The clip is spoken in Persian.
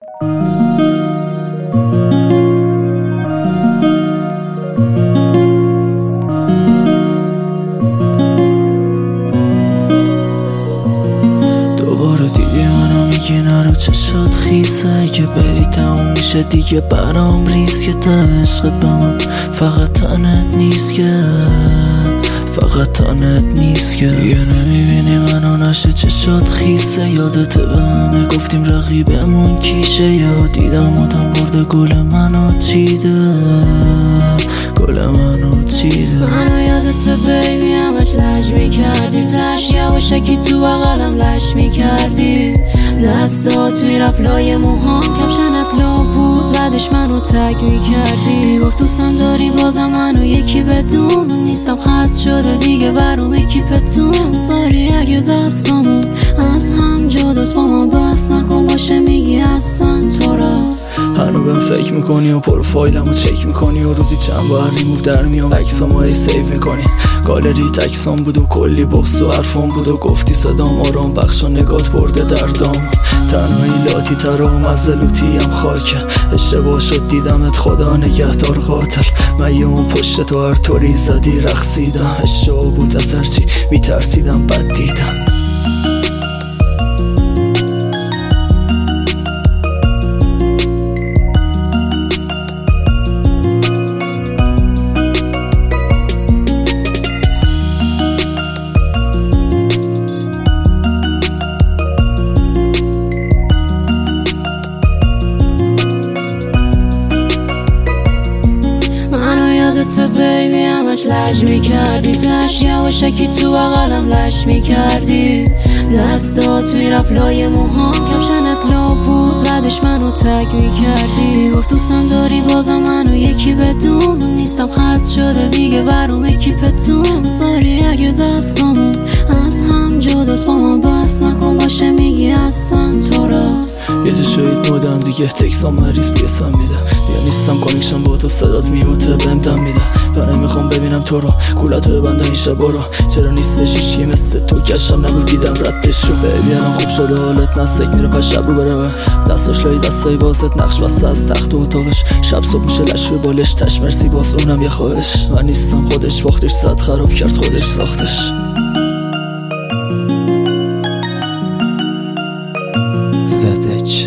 دوباره دیدی منو میگی نرو چشات خیسه که بری تموم میشه دیگه برام ریسکه تا عشقت با من فقط تنت نیست که فقط تنت نیست که دیگه نمیبینی منو نشه چشات خیسه یادت به همه گفتیم رقیبمون کیشه یا دیدم آدم برده گل منو چیده گل منو چیده منو یادت بیبی همش لج میکردی تش یواشکی تو بغلم لش میکردی دستات میرفت لای موهام کپشنت لا بود بعدش منو تگ میکردی گفت دوستم داری بازم منو یکی بدون نیستم خست شده دیگه برام اکیپتون ساری اگه دستامون از هم جداست با ما بحث نکن باشه میگی اصلا تو راست هنو بهم فکر میکنی و پروفایلمو چک میکنی و روزی چند بار ریموو در میام عکسامو ای سیو میکنی گالری تکسام بود و کلی بحث و حرفام بود و گفتی صدام آرام بخش و نگات برده دردام تنهایی لاتی تر و مزلوتی هم خاکه اشتباه شد دیدمت خدا نگهدار قاتل من یه اون پشت تو هر طوری زدی رقصیدم اشتباه بود از هرچی میترسیدم بد دیدم یادت بیبی همش لج میکردی تش یواشکی تو بغلم لش میکردی دستات میرفت لای موهام کپشنت لا بود بعدش منو تگ میکردی گفت دوستم داری بازم منو یکی بدون نیستم خست شده دیگه برام اکیپتون ساری اگه دستامون از هم جداست با ما بحث نکن باشه میگی اصلا تو راست یه جا شاید مودم دیگه تکسام مریض بیسم میده دیگه نیستم کانکشن با تو صدات میموته بهم دم میده و نمیخوام ببینم تو رو کولتو ببند این شبا رو چرا نیستش هیچی مثل تو گشتم نبود دیدم ردش رو بیبی الان خوب شده حالت نسک میره پس شب رو بره دستاش لای دستای بازت نقش بسته از تخت و اتاقش شب صبح میشه لش رو بالش تش مرسی باز اونم یه خواهش من نیستم خودش وقتش زد خراب کرد خودش ساختش ZH